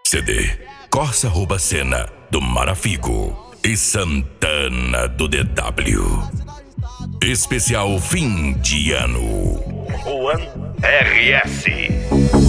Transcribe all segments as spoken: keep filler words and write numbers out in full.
C D Corsa rouba cena do Marafigo e Santana do D W. Especial fim de ano. Juan R S.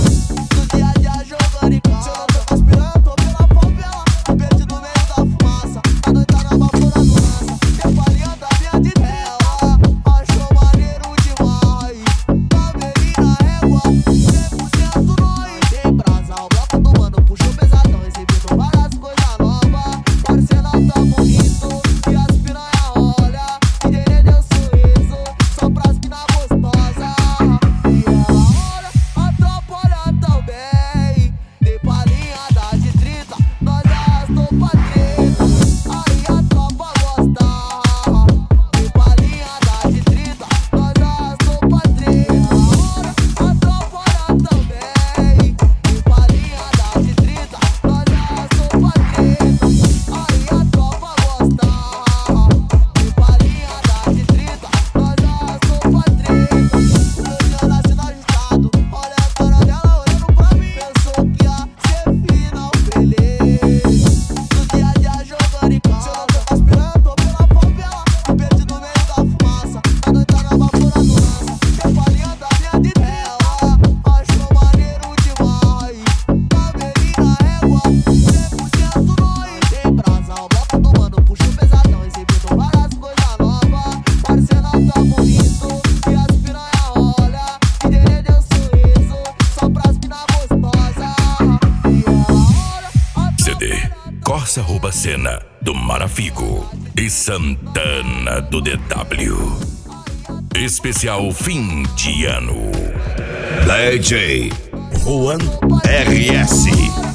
Corsa rouba cena do Marafigo e Santana do D W. Especial fim de ano. D J Juan R S.